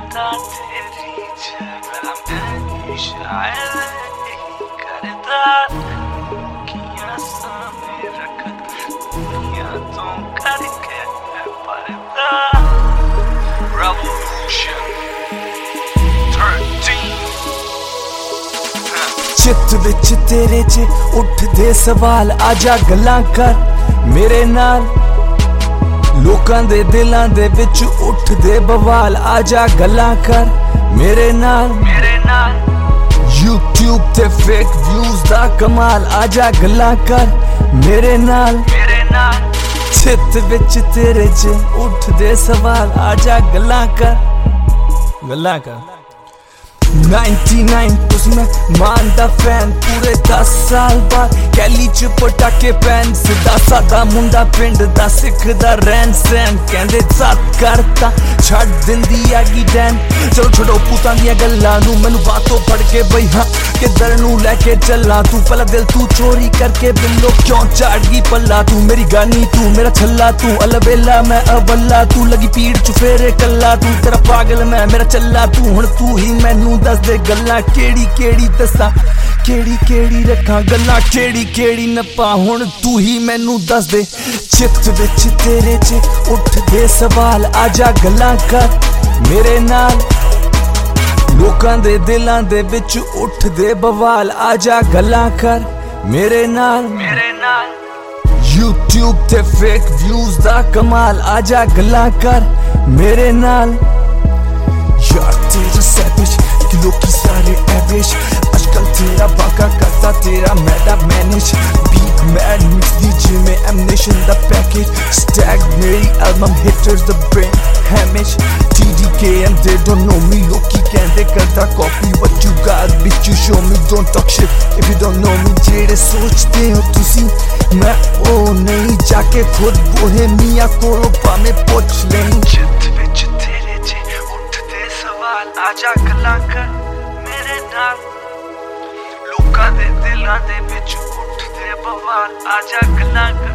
करता तेरी जगह मैं शायद नहीं करता किया सामने रख दुनिया तो करके पर्दा Revolution 13 चित विच तेरे च उठदे सवाल आजा गल्लां कर मेरे नाल लोकां दे दिलां दे विच उठदे बवाल आजा गल्लां कर मेरे नाल YouTube ते फेक व्यूज दा कमाल आजा गल्लां कर मेरे नाल चित विच तेरे च उठदे सवाल आजा गल्लां कर 99 तुसी मैं मान दा फैन पूरे 10 साल बाद कैली च पटाके पैन सीधा सादा मुंडा पिंड दा सिख दा रहन सहन कहंदे साथ करता छड़ दिंदी आगी डैन चलो छोड़ो पुतां दियां गल्लां नू मैनू बातों फड़ के बई हां किधर नू लेके चला तू पहला दिल तू चोरी करके बिल्लो क्यों चाड़ गई पल्ला तू मेरी गानी तू मेरा छल्ला तू अलबेला मैं अवल्ला तू लगी पीड़ च फेरे कल्ला तू तेरा पागल मैं मेरा चल्ला तू हुण तू ही मैनू दस दे गल्लां केड़ी केड़ी दस्सां केड़ी रखां गल्लां केड़ी नप्पा हुण तू ही मैनू दस दे चित विच तेरे च उठदे सवाल आजा गल्लां कर मेरे नाल लोकां दे दिलां दे विच उठदे बवाल आजा गल्लां कर मेरे नाल YouTube ते फेक व्यूज दा कमाल आजा गल्लां कर मेरे नाल यार तेरा सैविज कि लोकी सारे एवरेज आजकल तेरा बाका करता तेरा मैडा manage beat mad mix DJ में एमनेशन द पैकेज स्टैग मेरी एल्बम हिटर्स द ब्रेन हैमेज TDK and they don't know me लोकी कहंदे करता copy what you got bitch you show me don't talk shit if you don't know me जेड़े सोचते हो तुसी मैं ओ नहीं जाके खुद बोहेमिया कोलों भावें पुछ लें चित विच तेरे च उठदे सवाल आजा गल्लां कर मेरे नाल लोकां दे दिलां दे विच उठदे बवाल आजा गल्लां कर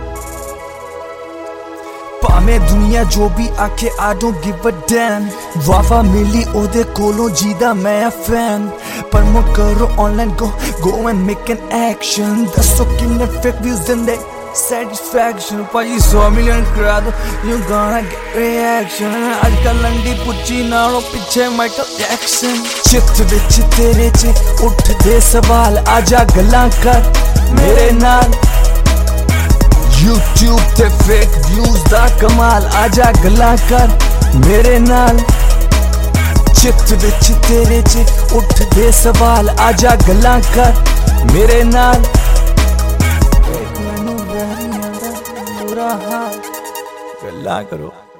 भावें दुनिया जो भी आखे I don't give a damn वावा मिली ओदे कोलों जीदा मैं फैन प्रमोट करो online go and make an action दसो किन्ने फेक व्यूज दिंदे satisfaction भाई 100 मिलियन करा दो you gonna get reaction आजकल लंडी पुच्ची नालों पिछे माइकल जैक्सन चित विच तेरे च उठदे सवाल आजा गल्लां कर मेरे नाल YouTube ते फेक व्यूज दा कमाल आजा गल्लां कर मेरे नाल चित विच तेरे च उठदे सवाल आजा गल्लां कर मेरे नाल मैनू बुरा हाल गल्लां करो।